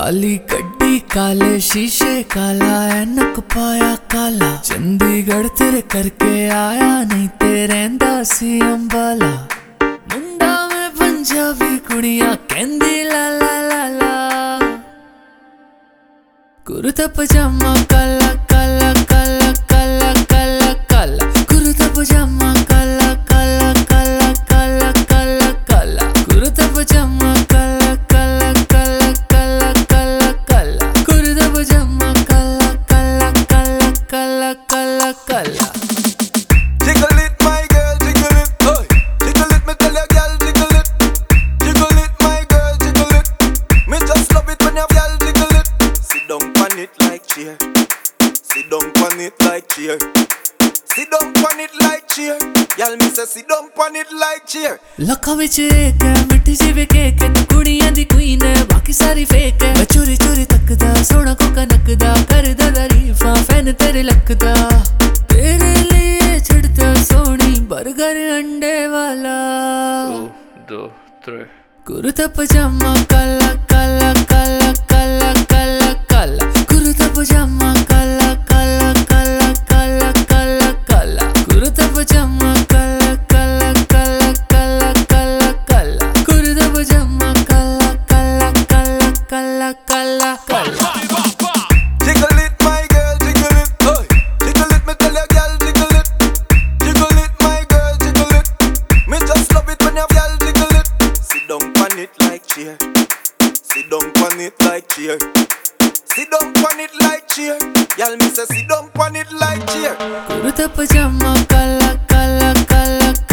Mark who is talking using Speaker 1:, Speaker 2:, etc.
Speaker 1: काली गड्डी काले शीशे काला ऐनक पाया काला चंडीगढ़ तेरे करके आया नहीं तेरे सी अंबाला मुंडा में पंजाबी कुड़ियां कहंदी ला ला ला ला कुर्ता पजामा काला काला काला काला काला काला कुर्ता पजामा काला काला काला काला काला काला कुर्ता पजामा काला काला काला काला काला काला कुर्ता पजामा काला काला काला काला काला काला
Speaker 2: Jiggle it, my girl, jiggle it, oi. Jiggle it, me tell ya, girl, jiggle it. Jiggle it, my girl, jiggle it. Me just love it when your girl jiggle it. Sit down on it like chair. Sit down on it like chair. Sit down on it like chair. Girl, me say sit down on it like chair.
Speaker 1: लखा विच एक है मिठी सी वे cake है तू कुड़ियां दी queen है बाकी सारी फेक है मैं चोरी चोरी तकदा सोना को कनकदा करदा तारीफां फैन तेरे लकदा तेरे लिए छड़ता सोनी बर्गर अंडे वाला
Speaker 3: 1, 2, 3
Speaker 1: कुर्ता पजामा काला काला काला काला काला काला कुर्ता पजामा काला काला काला काला काला काला कुर्ता पजामा काला काला काला काला काला काला कुर्ता पजामा काला काला काला काला काला काला
Speaker 2: Jiggle it, my girl, jiggle it, oi. Jiggle it, me tell ya, girl, jiggle it. Jiggle it, my girl, jiggle it. Me just love it when your girl jiggle it. Sit down on it like chair. Sit down on it like chair. Sit down on it like chair. Girl, me say sit down on it like chair.
Speaker 1: Kurta पजामा काला काला काला